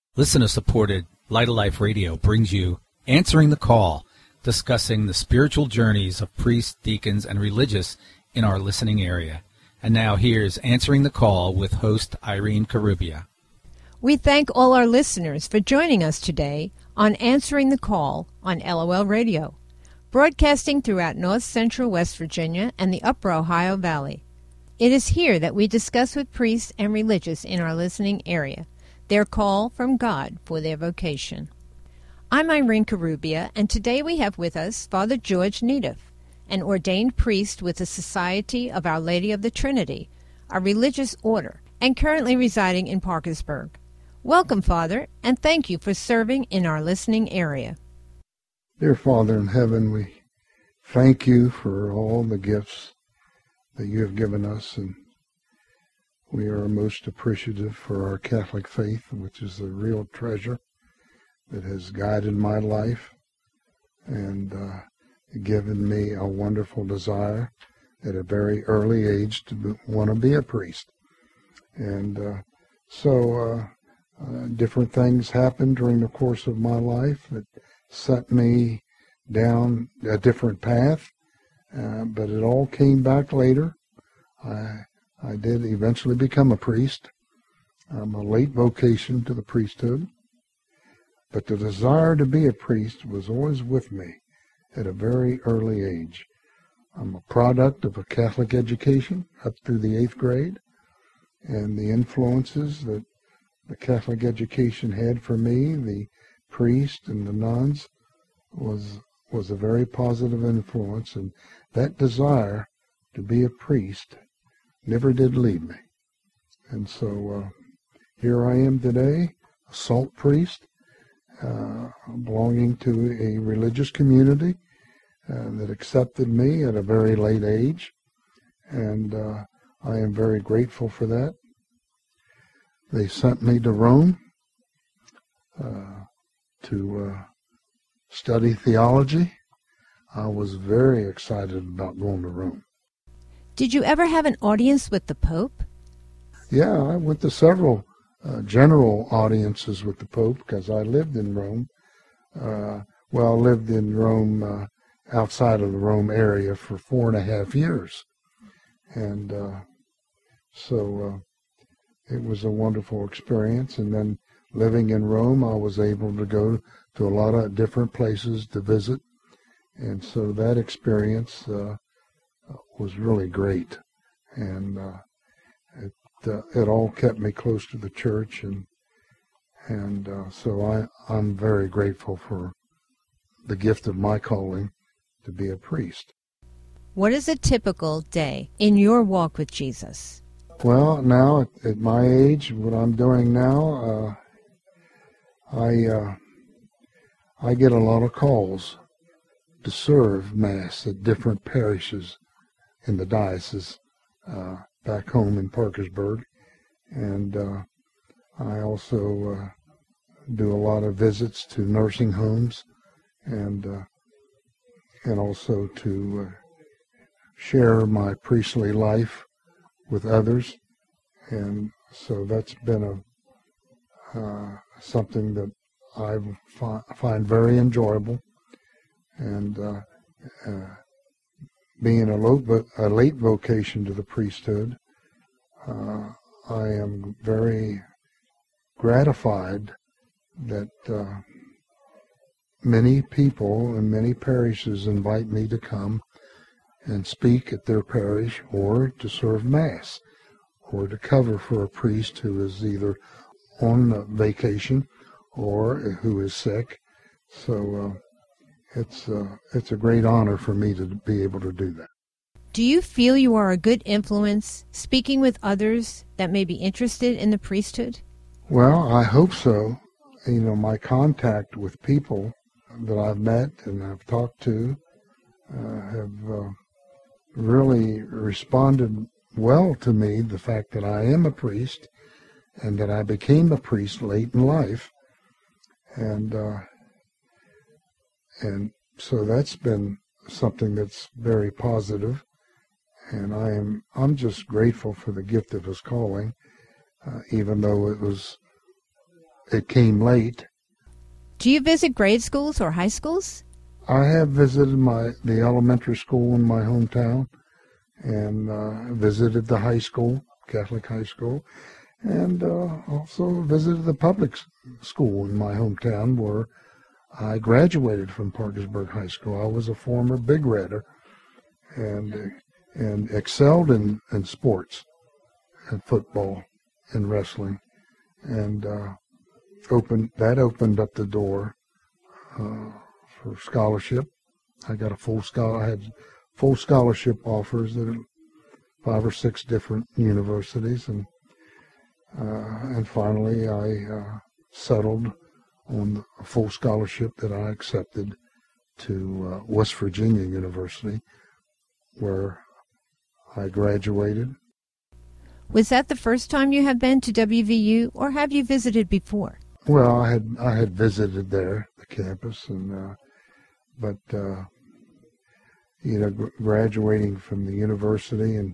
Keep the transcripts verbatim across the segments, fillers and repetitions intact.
Listener-supported Light of Life Radio brings you Answering the Call, discussing the spiritual journeys of priests, deacons, and religious in our listening area. And now here's Answering the Call with host Irene Carubia. We thank all our listeners for joining us today on Answering the Call on L O L Radio, broadcasting throughout north central West Virginia and the upper Ohio Valley. It is here that we discuss with priests and religious in our listening area their call from God for their vocation. I'm Irene Carubia, and today we have with us Father George Needham, an ordained priest with the Society of Our Lady of the Trinity, a religious order, and currently residing in Parkersburg. Welcome, Father, and thank you for serving in our listening area. Dear Father in heaven, we thank you for all the gifts that you have given us, and we are most appreciative for our Catholic faith, which is a real treasure that has guided my life and uh, given me a wonderful desire at a very early age to be, want to be a priest. And uh, so uh, uh, different things happened during the course of my life that set me down a different path, uh, but it all came back later. I I did eventually become a priest. I'm a late vocation to the priesthood, but the desire to be a priest was always with me at a very early age. I'm a product of a Catholic education up through the eighth grade, and the influences that the Catholic education had for me, the priest and the nuns, was was a very positive influence, and that desire to be a priest never did leave me. And so uh, here I am today, a salt priest, uh, belonging to a religious community uh, that accepted me at a very late age, and uh, I am very grateful for that. They sent me to Rome uh, to uh, study theology. I was very excited about going to Rome. Did you ever have an audience with the Pope? Yeah, I went to several uh, general audiences with the Pope because I lived in Rome. Uh, well, lived in Rome uh, outside of the Rome area for four and a half years. And uh, so uh, it was a wonderful experience. And then living in Rome, I was able to go to a lot of different places to visit. And so that experience uh, was really great, and uh, it uh, it all kept me close to the church, and and uh, so I I'm very grateful for the gift of my calling to be a priest. What is a typical day in your walk with Jesus? Well, now at, at my age, what I'm doing now, uh, I uh, I get a lot of calls to serve Mass at different parishes in the diocese uh, back home in Parkersburg, and uh, I also uh, do a lot of visits to nursing homes, and uh, and also to uh, share my priestly life with others, and so that's been a uh, something that I fi- find very enjoyable, and uh, uh, being a, low, a late vocation to the priesthood, uh, I am very gratified that uh, many people in many parishes invite me to come and speak at their parish, or to serve Mass, or to cover for a priest who is either on vacation or who is sick. So uh, It's uh, it's a great honor for me to be able to do that. Do you feel you are a good influence speaking with others that may be interested in the priesthood? Well, I hope so. You know, my contact with people that I've met and I've talked to uh, have uh, really responded well to me, the fact that I am a priest and that I became a priest late in life. And uh, and so that's been something that's very positive, and I am I'm just grateful for the gift of his calling, uh, even though it was it came late. Do you visit grade schools or high schools? I have visited my the elementary school in my hometown, and uh, visited the high school, Catholic high school, and uh, also visited the public school in my hometown where I graduated from Parkersburg High School. I was a former Big Redder and and excelled in, in sports, and football and wrestling, and uh, opened that opened up the door uh, for scholarship. I got a full scholar. I had full scholarship offers at five or six different universities, and uh, and finally I uh, settled on a full scholarship that I accepted to uh, West Virginia University, where I graduated. Was that the first time you have been to W V U, or have you visited before? Well, I had I had visited there, the campus, and uh, but uh, you know, gr- graduating from the university and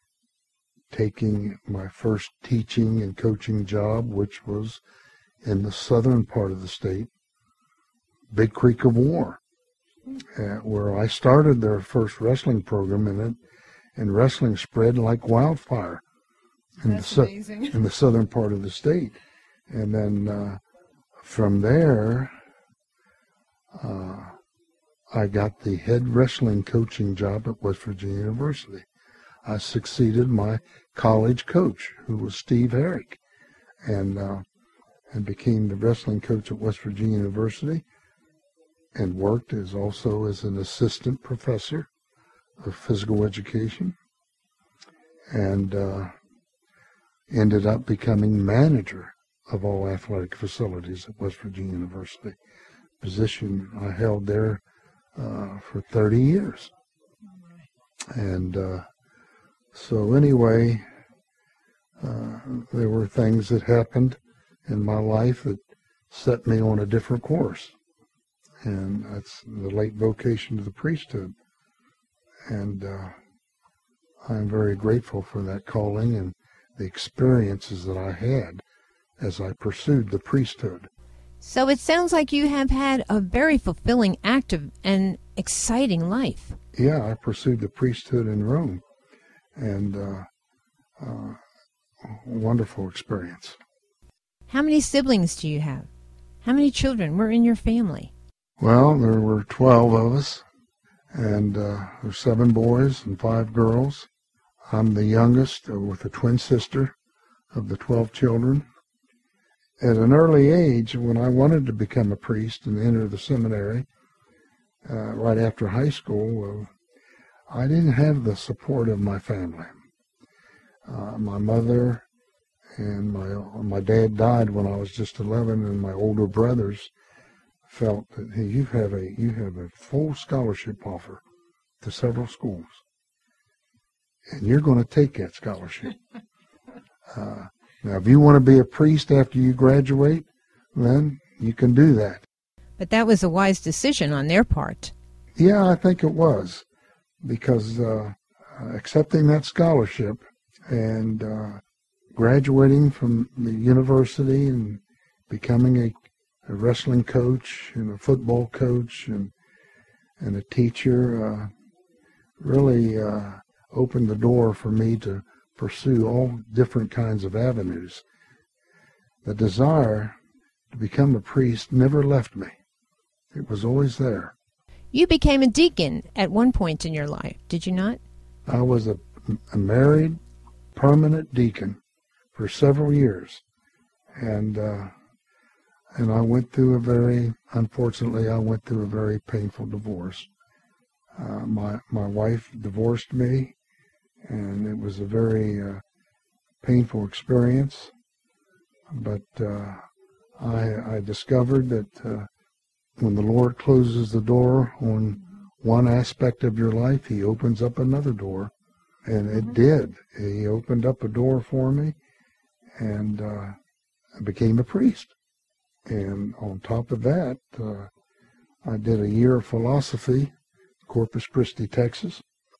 taking my first teaching and coaching job, which was in the southern part of the state, Big Creek of War, uh, where I started their first wrestling program in it, and wrestling spread like wildfire in That's the su- amazing. in the southern part of the state. And then uh, from there, uh, I got the head wrestling coaching job at West Virginia University. I succeeded my college coach, who was Steve Herrick, and uh, and became the wrestling coach at West Virginia University, and worked as also as an assistant professor of physical education, and uh, ended up becoming manager of all athletic facilities at West Virginia University, position I held there uh, for thirty years. And uh, so anyway, uh, there were things that happened in my life that set me on a different course. And that's the late vocation to the priesthood. And uh, I'm very grateful for that calling and the experiences that I had as I pursued the priesthood. So it sounds like you have had a very fulfilling, active, and exciting life. Yeah, I pursued the priesthood in Rome, and uh, uh, wonderful experience. How many siblings do you have? How many children were in your family? Well, there were twelve of us, and uh, there's seven boys and five girls. I'm the youngest uh, with a twin sister of the twelve children. At an early age, when I wanted to become a priest and enter the seminary, uh, right after high school, uh, I didn't have the support of my family. Uh, my mother and my my dad died when I was just eleven, and my older brothers felt that, hey, you have a you have a full scholarship offer to several schools, and you're going to take that scholarship. uh, now, if you want to be a priest after you graduate, then you can do that. But that was a wise decision on their part. Yeah, I think it was, because uh, accepting that scholarship and uh, graduating from the university and becoming a, a wrestling coach and a football coach and and a teacher uh, really uh, opened the door for me to pursue all different kinds of avenues. The desire to become a priest never left me. It was always there. You became a deacon at one point in your life, did you not? I was a, a married, permanent deacon for several years, and uh, and I went through a very, unfortunately, I went through a very painful divorce. Uh, my my wife divorced me, and it was a very uh, painful experience. But uh, I I discovered that uh, when the Lord closes the door on one aspect of your life, He opens up another door. And it did. He opened up a door for me, and uh, I became a priest. And on top of that, uh, I did a year of philosophy, Corpus Christi, Texas.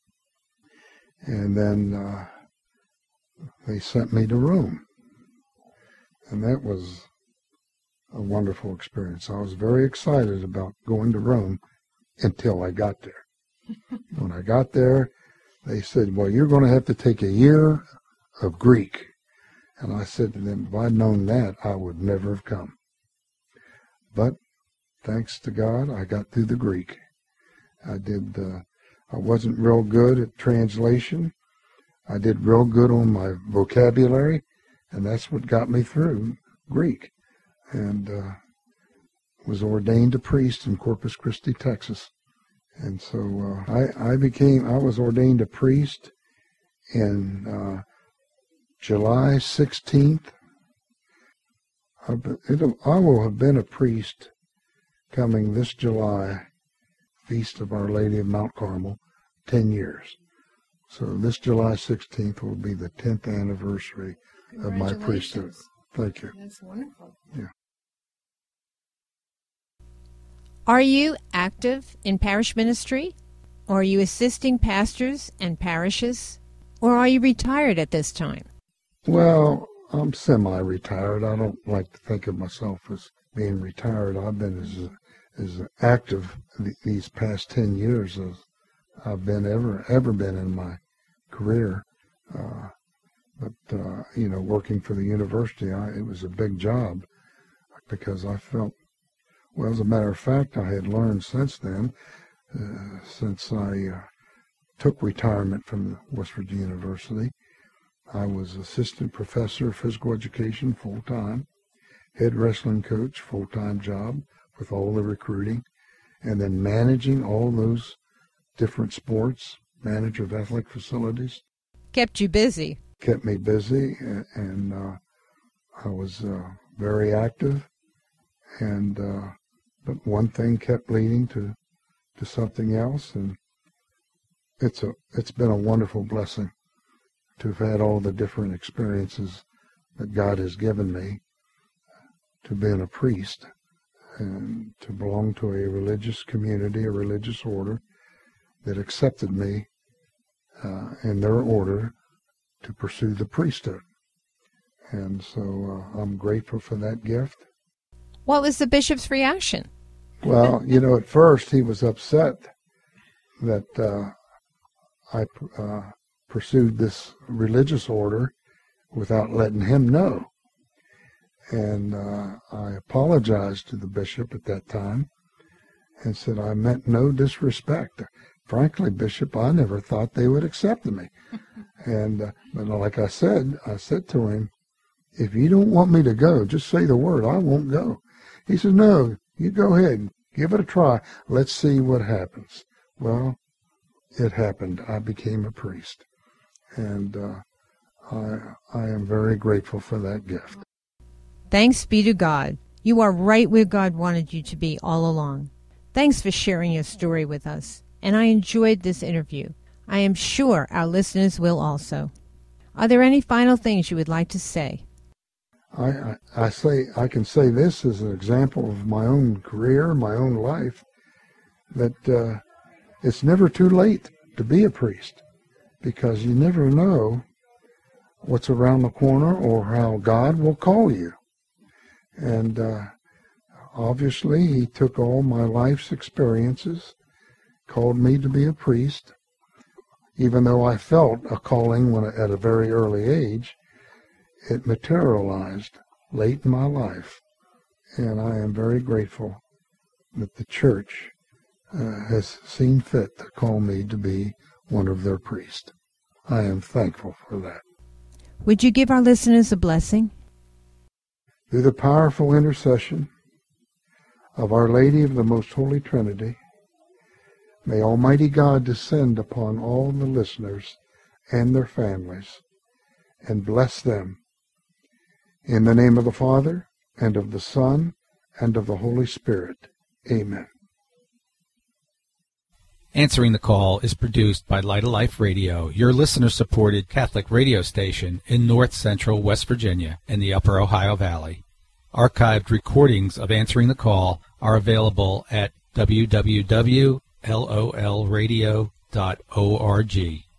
And then uh, they sent me to Rome. And that was a wonderful experience. I was very excited about going to Rome until I got there. When I got there, they said, well, you're going to have to take a year of Greek. And I said to them, if I'd known that, I would never have come. But thanks to God, I got through the Greek. I did, uh, I wasn't real good at translation. I did real good on my vocabulary, and that's what got me through Greek. And uh, was ordained a priest in Corpus Christi, Texas. And so uh, I, I became, I was ordained a priest in uh, July sixteenth. I, I will have been a priest coming this July, Feast of Our Lady of Mount Carmel, ten years. So this July sixteenth will be the tenth anniversary of my priesthood. Thank you. That's wonderful. Yeah. Are you active in parish ministry? Or are you assisting pastors and parishes? Or are you retired at this time? Well, I'm semi-retired. I don't like to think of myself as being retired. I've been as as active these past ten years as I've been ever ever been in my career. Uh, but uh, you know, working for the university, I, it was a big job because I felt. Well, as a matter of fact, I had learned since then, uh, since I uh, took retirement from West Virginia University, I was assistant professor of physical education full-time, head wrestling coach full-time job with all the recruiting, and then managing all those different sports, manager of athletic facilities. Kept you busy. Kept me busy, and, and uh, I was uh, very active, and uh, but one thing kept leading to, to something else, and it's a it's been a wonderful blessing to have had all the different experiences that God has given me, to being a priest and to belong to a religious community, a religious order that accepted me uh, in their order to pursue the priesthood. And so uh, I'm grateful for that gift. What was the bishop's reaction? Well, you know, at first he was upset that uh, I uh, pursued this religious order without letting him know. And uh, I apologized to the bishop at that time and said I meant no disrespect. Frankly, Bishop, I never thought they would accept me. And uh, but like I said, I said to him, if you don't want me to go, just say the word. I won't go. He said, no, you go ahead. Give it a try. Let's see what happens. Well, it happened. I became a priest. And uh, I, I am very grateful for that gift. Thanks be to God. You are right where God wanted you to be all along. Thanks for sharing your story with us. And I enjoyed this interview. I am sure our listeners will also. Are there any final things you would like to say? I, I, I say I can say this as an example of my own career, my own life, that uh, it's never too late to be a priest, because you never know what's around the corner or how God will call you. And uh, obviously he took all my life's experiences, called me to be a priest, even though I felt a calling when at a very early age. It materialized late in my life, and I am very grateful that the church uh, has seen fit to call me to be one of their priests. I am thankful for that. Would you give our listeners a blessing? Through the powerful intercession of Our Lady of the Most Holy Trinity, may Almighty God descend upon all the listeners and their families and bless them. In the name of the Father, and of the Son, and of the Holy Spirit. Amen. Answering the Call is produced by Light of Life Radio, your listener-supported Catholic radio station in north-central West Virginia and the Upper Ohio Valley. Archived recordings of Answering the Call are available at w w w dot l o l radio dot org.